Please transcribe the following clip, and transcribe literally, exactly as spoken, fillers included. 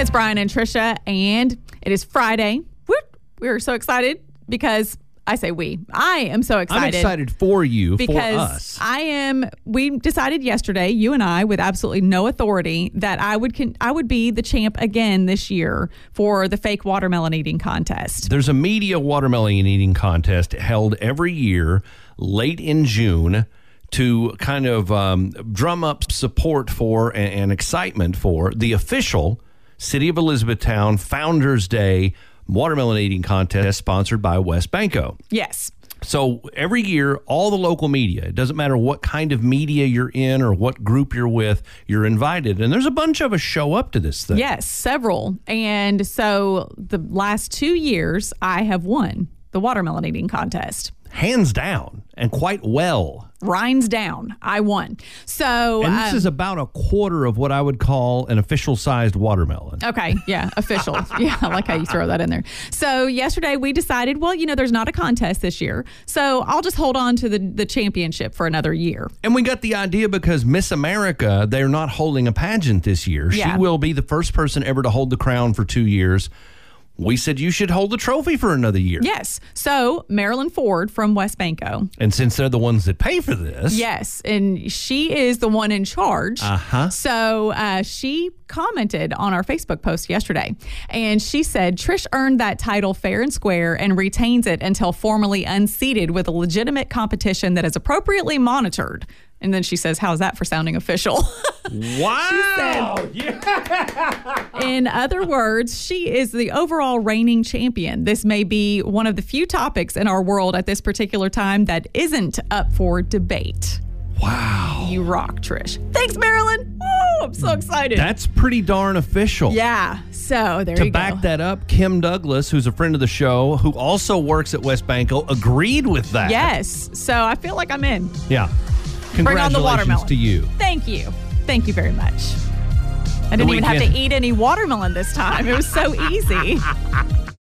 It's Brian and Trisha, and it is Friday. We're, we're so excited because I say we. I am so excited. I'm excited for you, because for us. I am. We decided yesterday, you and I, with absolutely no authority, that I would con- I would be the champ again this year for the fake watermelon eating contest. There's a media watermelon eating contest held every year late in June to kind of um, drum up support for and, and excitement for the official City of Elizabethtown Founders Day watermelon eating contest sponsored by West Banco. Yes. So every year, all the local media, it doesn't matter what kind of media you're in or what group you're with, you're invited. And there's a bunch of us show up to this thing. Yes, several. And so the last two years, I have won the watermelon eating contest. Hands down, and quite well. Rhines down. I won. So, and this um, is about a quarter of what I would call an official-sized watermelon. Okay, yeah, official. Yeah, I like how you throw that in there. So yesterday we decided, well, you know, there's not a contest this year, so I'll just hold on to the, the championship for another year. And we got the idea because Miss America, they're not holding a pageant this year. Yeah. She will be the first person ever to hold the crown for two years. We said you should hold the trophy for another year. Yes. So Marilyn Ford from West Banco. And since they're the ones that pay for this. Yes. And she is the one in charge. Uh-huh. So uh, she commented on our Facebook post yesterday. And she said, Trish earned that title fair and square and retains it until formally unseated with a legitimate competition that is appropriately monitored. And then she says, how's that for sounding official? Wow. She said, yeah. In other words, she is the overall reigning champion. This may be one of the few topics in our world at this particular time that isn't up for debate. Wow. You rock, Trish. Thanks, Marilyn. Woo, I'm so excited. That's pretty darn official. Yeah. So there to you go. To back that up, Kim Douglas, who's a friend of the show, who also works at West Banco, agreed with that. Yes. So I feel like I'm in. Yeah. Bring on the Congratulations watermelon. to you. Thank you. Thank you very much. I didn't The even have to weekend. eat any watermelon this time. It was so easy.